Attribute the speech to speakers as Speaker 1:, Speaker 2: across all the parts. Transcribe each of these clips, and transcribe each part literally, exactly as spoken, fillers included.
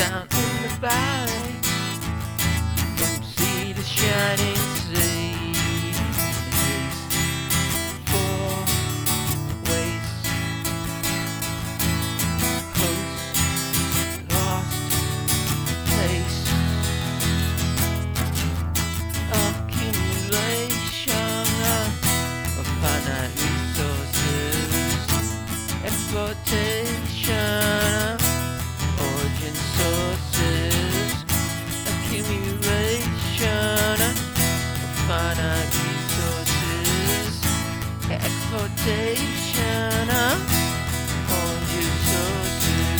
Speaker 1: down in the valley from sea to shining sea. Four ways, host, lost place, accumulation of finite resources, exploitation, origin sources, accumulation of finite resources, exploitation of origin sources.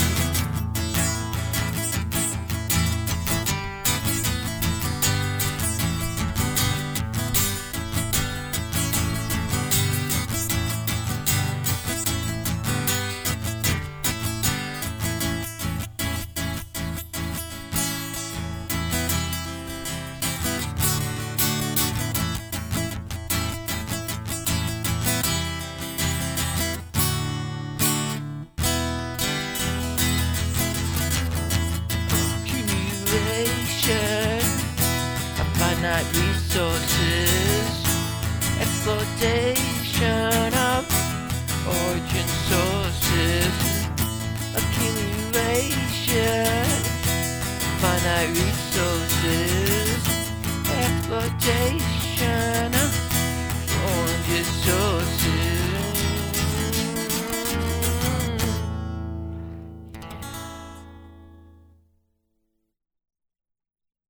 Speaker 1: Of finite resources, exploitation of origin sources, accumulation, finite resources, exploitation of origin sources.